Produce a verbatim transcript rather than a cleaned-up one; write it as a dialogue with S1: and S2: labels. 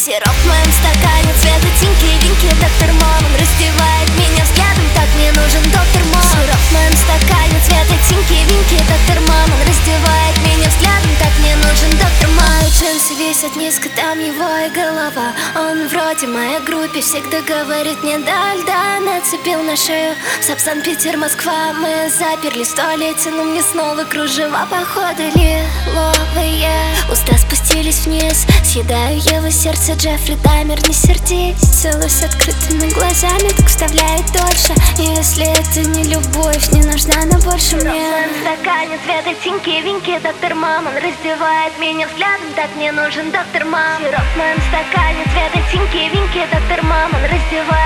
S1: Сироп в моем стакане цвета тиньки-виньки. Доктор Мом, он раздевает меня взглядом. Так мне нужен доктор Мом. Сироп в моем стакане цвета тиньки-виньки. Доктор Мом, он раздевает меня взглядом. Так мне нужен доктор Мом. Мои джинсы висят низко, там его и голова. Он вроде моей группе всегда говорит мне да льда. Нацепил на шею Сапсан, Питер, Москва. Мы заперли столетие, но мне снова кружева. Походу лиловые, уста спустились вниз. Съедаю его сердце, Джеффри Даймер, не сердись. Целую с открытыми глазами, так вставляет дольше. И если это не любовь, не нужна она больше мне. В моем стакане цвета тиньки-виньки. Доктор Мом, он раздевает меня взглядом. Так мне нужен доктор Мом. Сироп в моем стакане цвета тиньки-виньки. Доктор Мом, он раздевает